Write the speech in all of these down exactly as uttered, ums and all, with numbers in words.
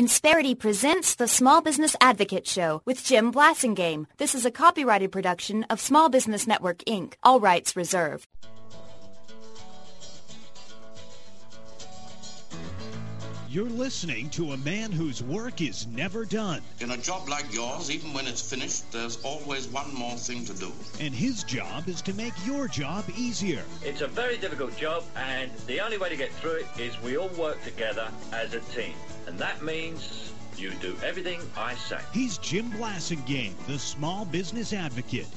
Insperity presents the Small Business Advocate Show with Jim Blasingame. This is a copyrighted production of Small Business Network, Incorporated. All rights reserved. You're listening to a man whose work is never done. In a job like yours, even when it's finished, there's always one more thing to do. And his job is to make your job easier. It's a very difficult job, and the only way to get through it is we all work together as a team. And that means you do everything I say. He's Jim Blasingame, the Small Business Advocate.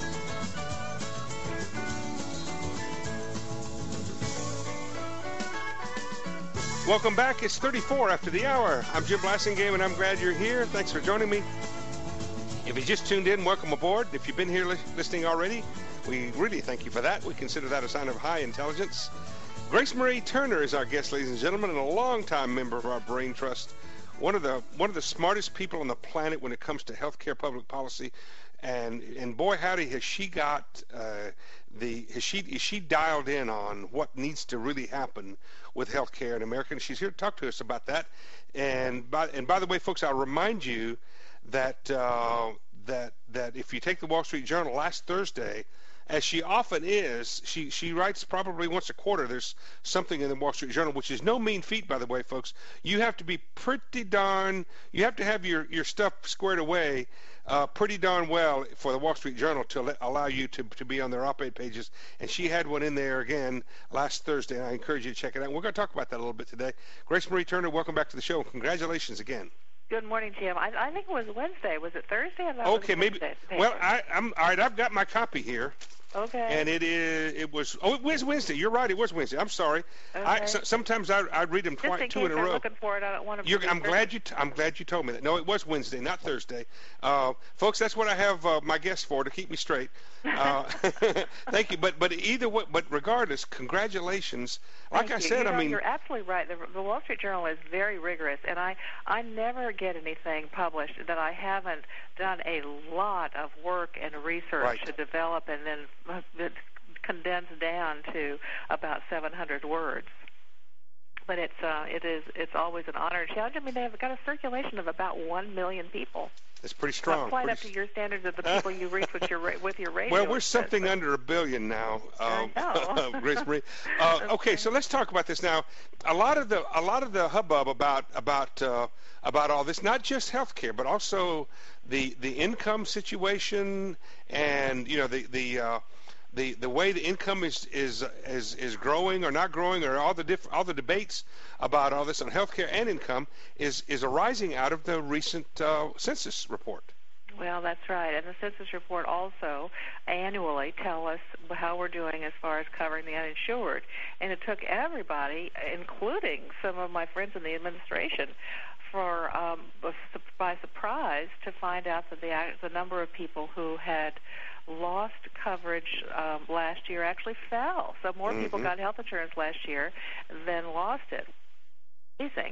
Welcome back. It's thirty-four after the hour. I'm Jim Blasingame, and I'm glad you're here. Thanks for joining me. If you just tuned in, welcome aboard. If you've been here li- listening already, we really thank you for that. We consider that a sign of high intelligence. Grace Marie Turner is our guest, ladies and gentlemen, and a longtime member of our Brain Trust. One of the one of the smartest people on the planet when it comes to healthcare public policy. And and boy, howdy, has she got uh, the has she is she dialed in on what needs to really happen with healthcare in America? And she's here to talk to us about that. And by and by the way, folks, I'll remind you that uh, that that if you take the Wall Street Journal last Thursday, as she often is, she, she writes probably once a quarter. There's something in the Wall Street Journal, which is no mean feat, by the way, folks. You have to be pretty darn, you have to have your, your stuff squared away uh, pretty darn well for the Wall Street Journal to let, allow you to, to be on their op-ed pages. And she had one in there again last Thursday, and I encourage you to check it out. And we're going to talk about that a little bit today. Grace Marie Turner, welcome back to the show. Congratulations again. Good morning, Jim. I, I think it was Wednesday. Was it Thursday? I thought okay, it was maybe. Wednesday. Well, I, I'm all right. I've got my copy here. Okay. And it is. It was. Oh, it was Wednesday. You're right. It was Wednesday. I'm sorry. Okay. I, so, sometimes I, I read them twice, in two in a I'm row. Looking for it. I don't want to. You're, I'm glad you. T- I'm glad you told me that. No, it was Wednesday, not Thursday. Uh, folks, that's what I have uh, my guests for, to keep me straight. Uh, thank you. But but either way, but regardless, congratulations. Like Thank I you. said, you know, I mean, you're absolutely right. The, the Wall Street Journal is very rigorous, and I I never get anything published that I haven't done a lot of work and research right. to develop, and then uh, condensed down to about seven hundred words. But it's uh, it is it's always an honor and challenge. I mean, they've got a circulation of about one million people. It's pretty strong. Not quite pretty up to your standards of the people you reach with your with your radio. Well, we're something but, under a billion now, uh, I know. Grace Marie. Uh, okay, so let's talk about this now. A lot of the a lot of the hubbub about about uh, about all this, not just healthcare, but also the the income situation, and you know the the. Uh, The, the way the income is, is is is growing or not growing, or all the diff, all the debates about all this on healthcare and income is is arising out of the recent uh, census report. Well, that's right. And the census report also annually tell us how we're doing as far as covering the uninsured. And it took everybody, including some of my friends in the administration, for um, by surprise to find out that the the number of people who had lost coverage um, last year actually fell. So more mm-hmm. people got health insurance last year than lost it. Amazing.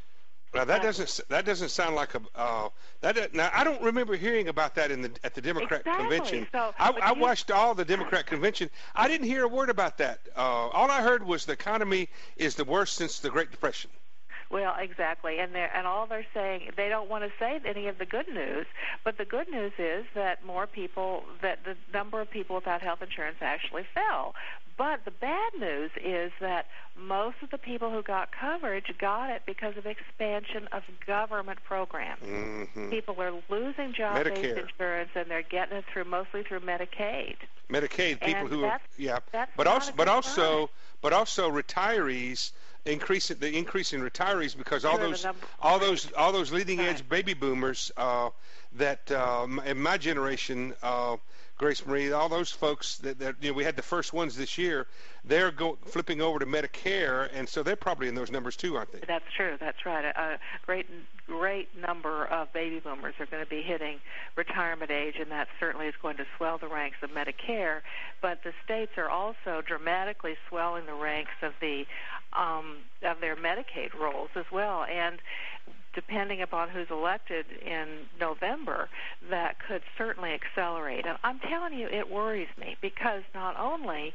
Now that doesn't that doesn't sound like a uh, that. Now I don't remember hearing about that in the at the Democrat exactly. convention. So, I, I you, watched all the Democrat convention. I didn't hear a word about that. Uh, all I heard was the economy is the worst since the Great Depression. Well, exactly, and they're, and all they're saying, they don't want to say any of the good news, but the good news is that more people, that the number of people without health insurance actually fell. But the bad news is that most of the people who got coverage got it because of expansion of government programs. Mm-hmm. People are losing job-based Medicare. insurance, and they're getting it through mostly through Medicaid. Medicaid, people and who that's, are, yeah, that's but not also a but good also sign. but also retirees. Increase the increase in retirees because all Sure, those number, all right. those all those leading edge right. baby boomers uh, that uh, in my generation, uh, Grace Marie, all those folks that, that you know we had the first ones this year, they're go, flipping over to Medicare, and so they're probably in those numbers too, aren't they? That's true. That's right. A, a great great number of baby boomers are going to be hitting retirement age, and that certainly is going to swell the ranks of Medicare. But the states are also dramatically swelling the ranks of the um, of their Medicaid rolls as well, and depending upon who's elected in November, that could certainly accelerate. And I'm telling you, it worries me because not only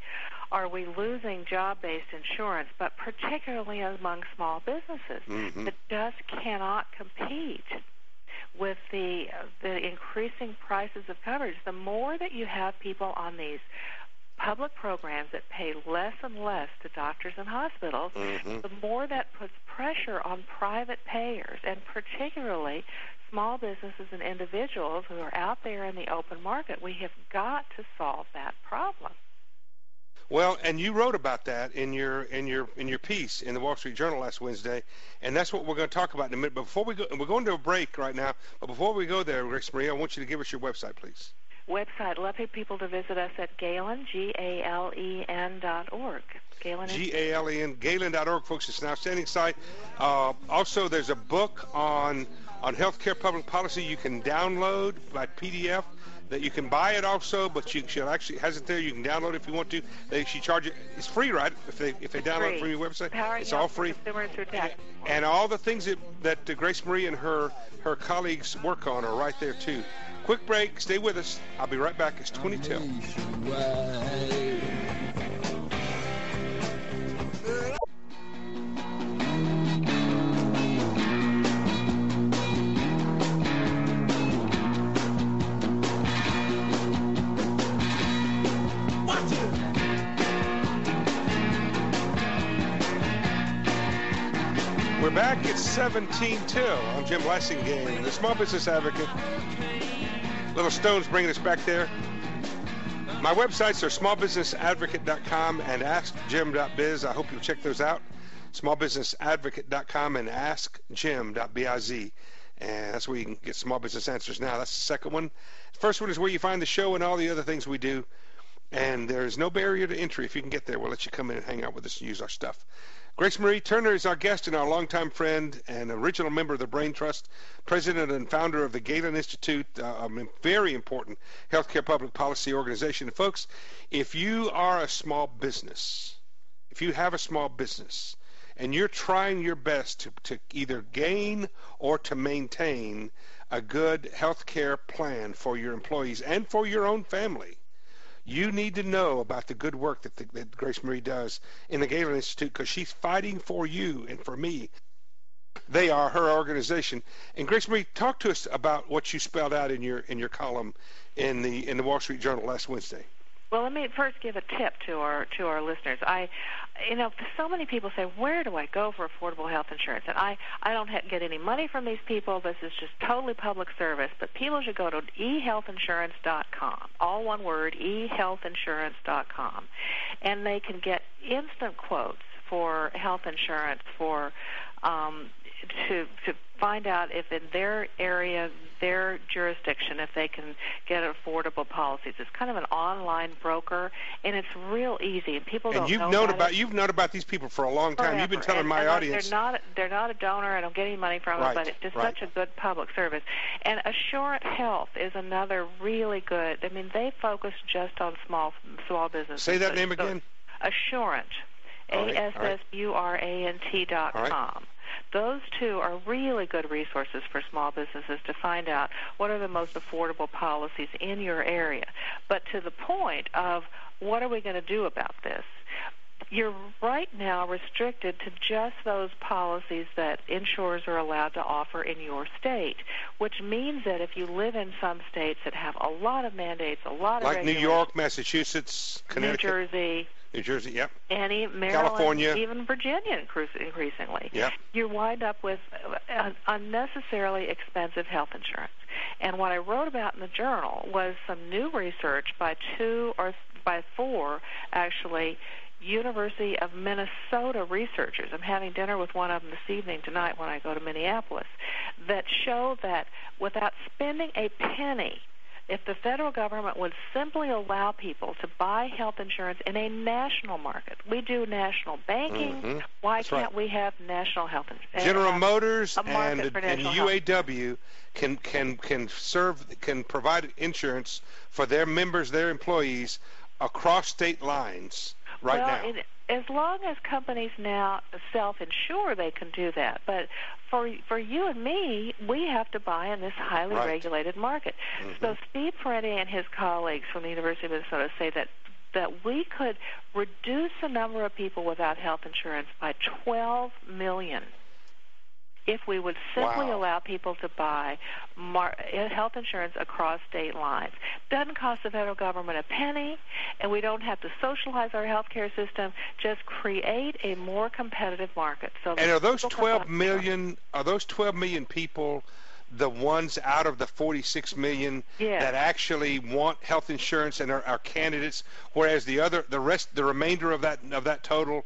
are we losing job-based insurance, but particularly among small businesses mm-hmm. that just cannot compete with the the increasing prices of coverage. The more that you have people on these public programs that pay less and less to doctors and hospitals, mm-hmm. the more that puts pressure on private payers, and particularly small businesses and individuals who are out there in the open market. We have got to solve that problem. Well, and you wrote about that in your in your in your piece in the Wall Street Journal last Wednesday, and that's what we're going to talk about in a minute. But before we go, we're going to a break right now. But before we go there, Grace Marie, I want you to give us your website, please. Website, love people to visit us at Galen, G A L E N dot org. Galen. G A L E N, Galen dot org, folks. It's an outstanding site. Uh, also, there's a book on on healthcare public policy you can download by P D F. That you can buy it also, but you should actually has it there. You can download it if you want to. They she charge it. It's free, right? If they if they it's download free. it from your website, Powering it's all free. Consumers through tech. And all the things that that uh, Grace Marie and her her colleagues work on are right there too. Quick break. Stay with us. I'll be right back. It's twenty till. We're back. It's seventeen till. I'm Jim Blasingame, the Small Business Advocate. Little Stone's bringing us back there. My websites are small business advocate dot com and ask jim dot biz. I hope you'll check those out. small business advocate dot com and ask jim dot biz. And that's where you can get small business answers now. That's the second one. The first one is where you find the show and all the other things we do. And there's no barrier to entry. If you can get there, we'll let you come in and hang out with us and use our stuff. Grace Marie Turner is our guest and our longtime friend and original member of the Brain Trust, president and founder of the Galen Institute, uh, a very important healthcare public policy organization. And folks, if you are a small business, if you have a small business, and you're trying your best to, to either gain or to maintain a good healthcare plan for your employees and for your own family, you need to know about the good work that, the, that Grace Marie does in the Galen Institute, because she's fighting for you and for me. They are her organization. And Grace Marie, talk to us about what you spelled out in your in your column in the in the Wall Street Journal last Wednesday. Well, let me first give a tip to our to our listeners. I, you know, so many people say, "Where do I go for affordable health insurance?" And I, I don't ha- get any money from these people. This is just totally public service. But people should go to e health insurance dot com, all one word, e health insurance dot com, and they can get instant quotes for health insurance for um, to to find out if in their area, their jurisdiction, if they can get affordable policies. It's kind of an online broker, and it's real easy. And people and don't you've know known about, about it. You've known about these people for a long time. Forever. You've been telling and, my and audience. They're not, they're not a donor. I don't get any money from right, them, but it's just right. such a good public service. And Assurant Health is another really good. I mean, they focus just on small small businesses. Say that name so, again. Assurant, All right, A S S U R A N T dot com. Right. Those two are really good resources for small businesses to find out what are the most affordable policies in your area. But to the point of what are we going to do about this? You're right now restricted to just those policies that insurers are allowed to offer in your state, which means that if you live in some states that have a lot of mandates, a lot of like New regulations, York, Massachusetts, Connecticut, New Jersey, New Jersey, yep. Any Maryland, California, even Virginia, increasingly. Yep. You wind up with uh, unnecessarily expensive health insurance. And what I wrote about in the journal was some new research by two or by four, actually, University of Minnesota researchers. I'm having dinner with one of them this evening tonight when I go to Minneapolis, that show that without spending a penny, if the federal government would simply allow people to buy health insurance in a national market, we do national banking. Mm-hmm. Why That's can't right. we have national health insurance? General uh, Motors and, and U A W health. can can can serve can provide insurance for their members, their employees across state lines right well, now. It, as long as companies now self-insure, they can do that. But for for you and me, we have to buy in this highly right. regulated market. Mm-hmm. So Steve Parenti and his colleagues from the University of Minnesota say that that we could reduce the number of people without health insurance by twelve million if we would simply Wow. allow people to buy mar- health insurance across state lines. Doesn't cost the federal government a penny, and we don't have to socialize our health care system. Just create a more competitive market. So And are those people come twelve out- million? Are those twelve million people the ones out of the forty-six million Yes. that actually want health insurance and are, are candidates, whereas the other, the rest, the remainder of that of that total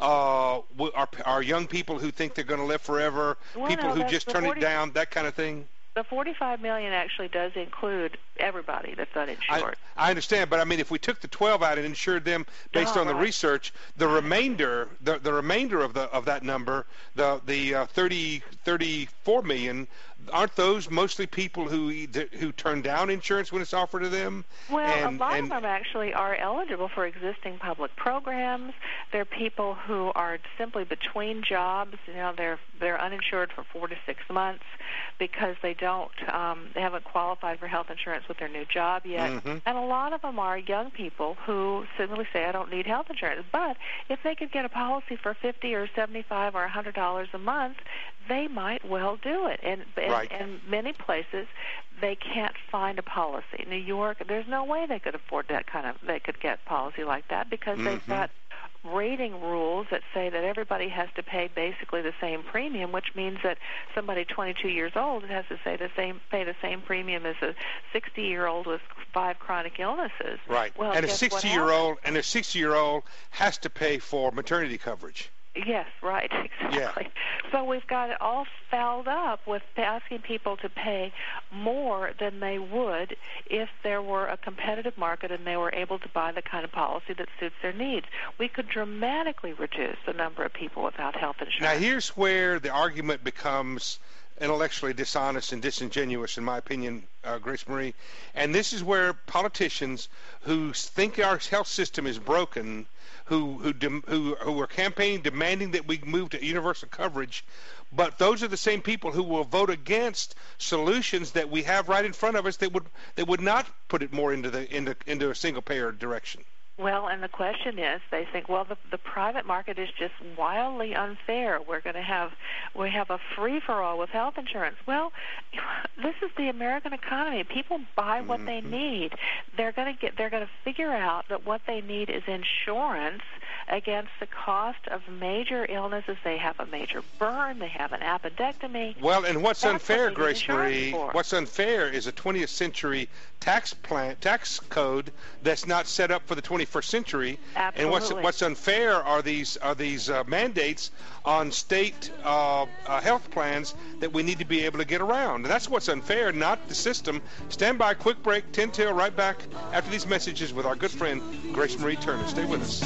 uh, w- are are young people who think they're going to live forever, Well, people no, who that's just the turn forty it down, that kind of thing. The forty-five million actually does include everybody that's I, uninsured. I understand, but I mean, if we took the twelve out and insured them based Oh, on the right. research, the remainder, the the remainder of the of that number, the the uh, thirty, thirty-four million, aren't those mostly people who either, who turn down insurance when it's offered to them? Well, and, a lot and, of them actually are eligible for existing public programs. They're people who are simply between jobs. You know, they're they're uninsured for four to six months because they don't um, they haven't qualified for health insurance with their new job yet. Mm-hmm. And a lot of them are young people who simply say, "I don't need health insurance." But if they could get a policy for fifty or seventy-five or a hundred dollars a month, they might well do it. And and, Right. and many places they can't find a policy. New York, there's no way they could afford that kind of, they could get policy like that because Mm-hmm. they've got rating rules that say that everybody has to pay basically the same premium, which means that somebody twenty-two years old has to say the same, pay the same premium as a sixty-year-old with five chronic illnesses. right, Well, and a guess what sixty-year-old and a sixty-year-old has to pay for maternity coverage. Yes, right, exactly. So we've got it all fouled up with asking people to pay more than they would if there were a competitive market and they were able to buy the kind of policy that suits their needs. We could dramatically reduce the number of people without health insurance. Now, here's where the argument becomes intellectually dishonest and disingenuous, in my opinion, uh, Grace Marie. And this is where politicians who think our health system is broken, who who dem, who who are campaigning demanding that we move to universal coverage, but those are the same people who will vote against solutions that we have right in front of us that would that would not put it more into the into into a single payer direction. Well, and the question is, they think, well, the, the private market is just wildly unfair. We're going to have, we have a free-for-all with health insurance. Well, this is the American economy. People buy what mm-hmm. they need. They're going to get, they're going to figure out that what they need is insurance against the cost of major illnesses. They have a major burn. They have an appendectomy. Well, and what's That's unfair, what Grace Marie, for. what's unfair is a twentieth century tax plan, tax code that's not set up for the twenty-first century. Absolutely. And what's what's unfair are these are these uh, mandates on state uh, uh, health plans that we need to be able to get around. And that's what's unfair, not the system. Stand by, quick break, ten till, right back after these messages with our good friend Grace Marie Turner. Stay with us.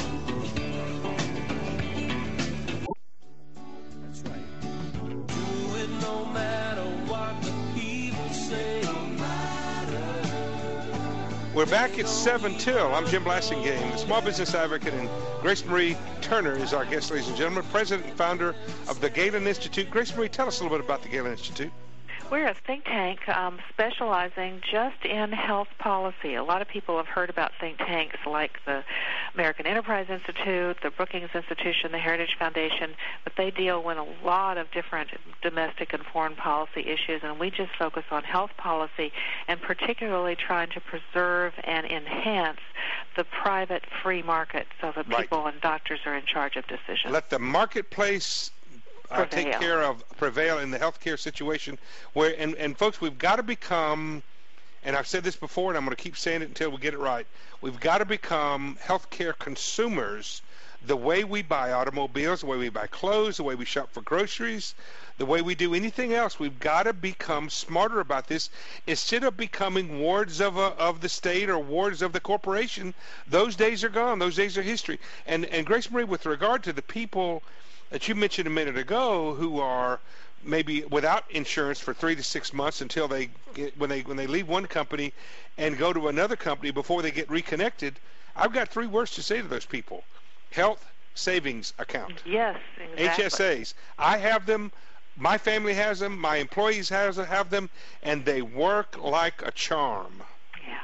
We're back at seven till. I'm Jim Blasingame, the small business advocate, and Grace Marie Turner is our guest, ladies and gentlemen, president and founder of the Galen Institute. Grace Marie, tell us a little bit about the Galen Institute. We're a think tank um, specializing just in health policy. A lot of people have heard about think tanks like the American Enterprise Institute, the Brookings Institution, the Heritage Foundation, but they deal with a lot of different domestic and foreign policy issues, and we just focus on health policy and particularly trying to preserve and enhance the private free market so that Right. people and doctors are in charge of decisions. Let the marketplace Uh, take Prevail. care of prevail in the healthcare situation where and, and folks, we've got to become, and I've said this before and I'm going to keep saying it until we get it right, we've got to become healthcare consumers the way we buy automobiles, the way we buy clothes, the way we shop for groceries, the way we do anything else. We've got to become smarter about this instead of becoming wards of a, of the state or wards of the corporation. Those days are gone. Those days are history. And and Grace Marie, with regard to the people that you mentioned a minute ago who are maybe without insurance for three to six months until they get, when they when they leave one company and go to another company before they get reconnected, I've got three words to say to those people: health savings account. Yes, exactly. H S As. I have them. My family has them. My employees has have them, and they work like a charm. Yeah.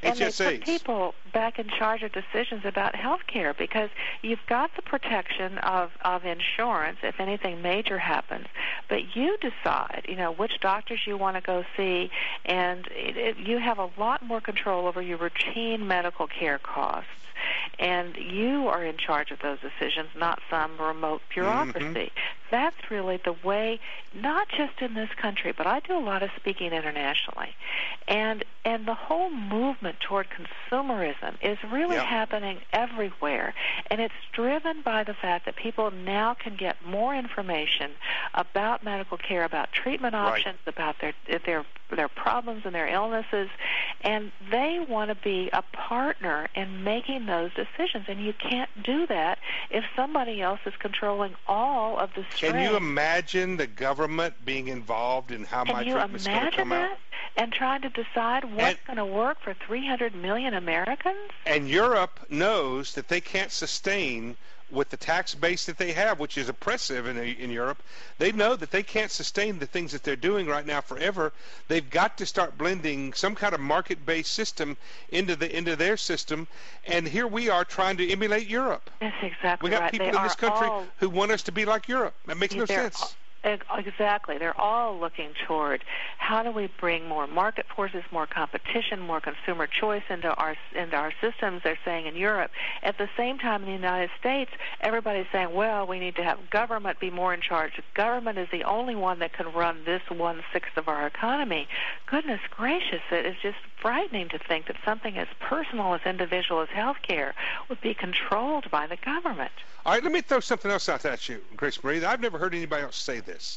And H S As. they put people back in charge of decisions about health care because you've got the protection of, of insurance if anything major happens, but you decide, you know, which doctors you want to go see, and it, it, you have a lot more control over your routine medical care costs. And you are in charge of those decisions, not some remote bureaucracy. Mm-hmm. That's really the way, not just in this country, but I do a lot of speaking internationally. And and the whole movement toward consumerism is really yep. happening everywhere. And it's driven by the fact that people now can get more information about medical care, about treatment options, right. about their their their problems and their illnesses, and they want to be a partner in making those decisions. And you can't do that if somebody else is controlling all of the strings. Can you imagine the government being involved in how Can my treatment's going to come that? out? And trying to decide what's going to work for three hundred million Americans? And Europe knows that they can't sustain with the tax base that they have, which is oppressive in, in Europe. They know that they can't sustain the things that they're doing right now forever. They've got to start blending some kind of market-based system into the into their system. And here we are trying to emulate Europe. That's exactly right. We got right. people they in this country all, who want us to be like Europe. That makes no sense. All, Exactly. They're all looking toward how do we bring more market forces, more competition, more consumer choice into our into our systems, they're saying in Europe. At the same time in the United States, everybody's saying, well, we need to have government be more in charge. Government is the only one that can run this one-sixth of our economy. Goodness gracious, it is just frightening to think that something as personal as individual as health care would be controlled by the government. All right, let me throw something else out at you, Grace Marie. I've never heard anybody else say this.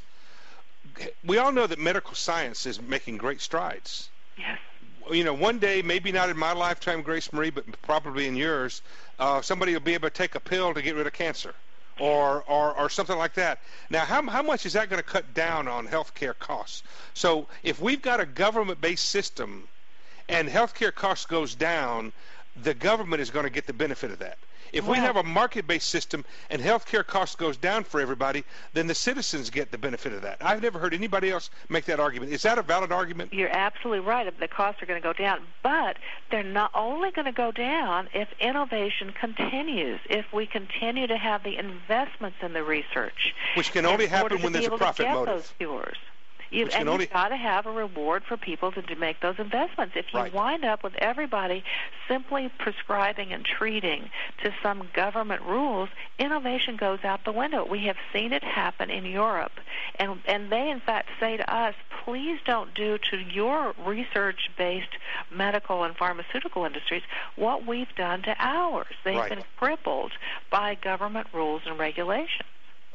We all know that medical science is making great strides. Yes. You know, one day, maybe not in my lifetime, Grace Marie, but probably in yours, uh, somebody will be able to take a pill to get rid of cancer or or, or something like that. Now, how, how much is that going to cut down on health care costs? So if we've got a government-based system and health care costs goes down, the government is going to get the benefit of that. If we have a market-based system and healthcare costs goes down for everybody, then the citizens get the benefit of that. I've never heard anybody else make that argument. Is that a valid argument? You're absolutely right. The costs are going to go down, but they're not only going to go down if innovation continues, if we continue to have the investments in the research. Which can only happen when there's a profit motive. You've, and only... you've got to have a reward for people to, to make those investments. If you right. wind up with everybody simply prescribing and treating to some government rules, innovation goes out the window. We have seen it happen in Europe. And, and they, in fact, say to us, please don't do to your research-based medical and pharmaceutical industries what we've done to ours. They've right. been crippled by government rules and regulations.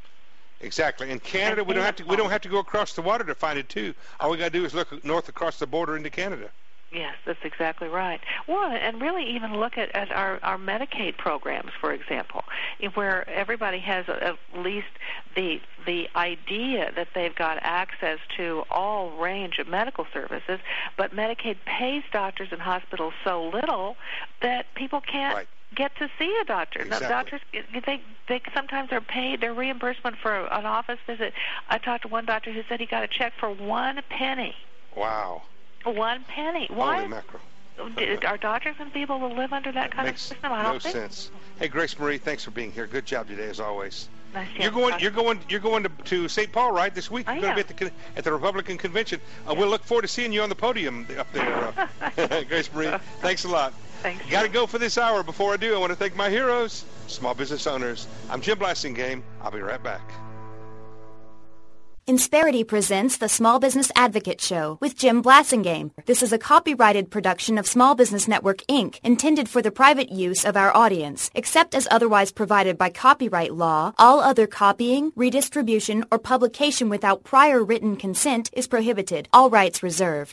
Exactly. In Canada, we don't have to we don't have to go across the water to find it too. All we got to do is look north across the border into Canada. Yes, that's exactly right. Well, and really even look at, at our, our Medicaid programs, for example, where everybody has at least the the idea that they've got access to all range of medical services, but Medicaid pays doctors and hospitals so little that people can't right. get to see a doctor. Exactly. Now, doctors, they they sometimes are paid their reimbursement for an office visit. I talked to one doctor who said he got a check for one penny. Wow. One penny. Holy Why? mackerel. Are doctors going to be able to live under that, that kind makes of system? I don't no think. sense. Hey, Grace Marie, thanks for being here. Good job today, as always. Nice you're going. You're going. You're going to, to Saint Paul, right? This week. Oh, You're going yeah. to be at the at the Republican convention. Uh, we'll look forward to seeing you on the podium up there, uh, Grace Marie. Thanks a lot. Thanks. Got to go for this hour. Before I do, I want to thank my heroes, small business owners. I'm Jim Blasingame. I'll be right back. Insperity presents the Small Business Advocate Show with Jim Blasingame. This is a copyrighted production of Small Business Network, Incorporated, intended for the private use of our audience. Except as otherwise provided by copyright law, all other copying, redistribution, or publication without prior written consent is prohibited. All rights reserved.